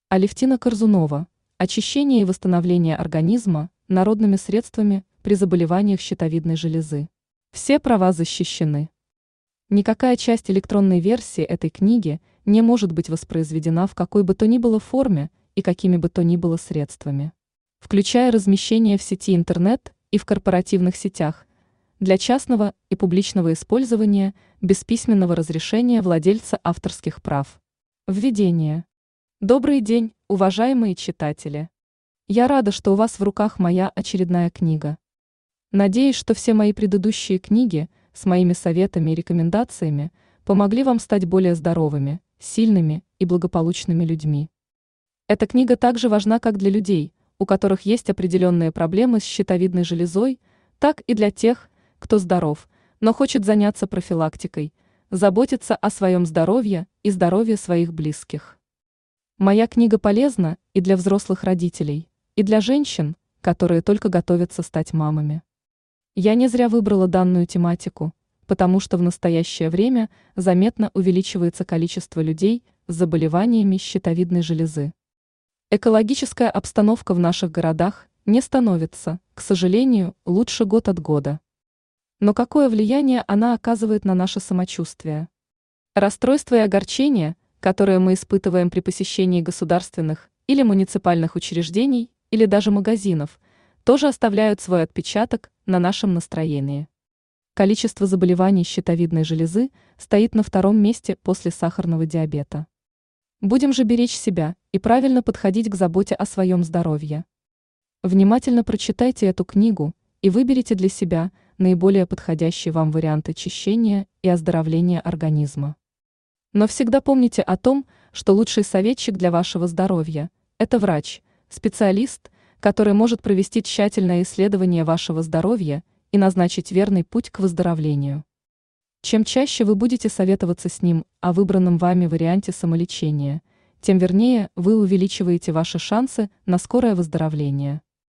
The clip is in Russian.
Алевтина Корзунова. Очищение и восстановление организма народными средствами при заболеваниях щитовидной железы. Все права защищены. Никакая часть электронной версии этой книги не может быть воспроизведена в какой бы то ни было форме и какими бы то ни было средствами, включая размещение в сети интернет и в корпоративных сетях, для частного и публичного использования без письменного разрешения владельца авторских прав. Введение. Добрый день, уважаемые читатели! Я рада, что у вас в руках моя очередная книга. Надеюсь, что все мои предыдущие книги с моими советами и рекомендациями помогли вам стать более здоровыми, сильными и благополучными людьми. Эта книга также важна как для людей, у которых есть определенные проблемы с щитовидной железой, так и для тех, кто здоров, но хочет заняться профилактикой, заботиться о своем здоровье и здоровье своих близких. Моя книга полезна и для взрослых родителей, и для женщин, которые только готовятся стать мамами. Я не зря выбрала данную тематику, потому что в настоящее время заметно увеличивается количество людей с заболеваниями щитовидной железы. Экологическая обстановка в наших городах не становится, к сожалению, лучше год от года. Но какое влияние она оказывает на наше самочувствие? Расстройство и огорчение, которые мы испытываем при посещении государственных или муниципальных учреждений или даже магазинов, тоже оставляют свой отпечаток на нашем настроении. Количество заболеваний щитовидной железы стоит на втором месте после сахарного диабета. Будем же беречь себя и правильно подходить к заботе о своем здоровье. Внимательно прочитайте эту книгу и выберите для себя наиболее подходящий вам вариант очищения и оздоровления организма. Но всегда помните о том, что лучший советчик для вашего здоровья – это врач, специалист, который может провести тщательное исследование вашего здоровья и назначить верный путь к выздоровлению. Чем чаще вы будете советоваться с ним о выбранном вами варианте самолечения, тем вернее вы увеличиваете ваши шансы на скорое выздоровление.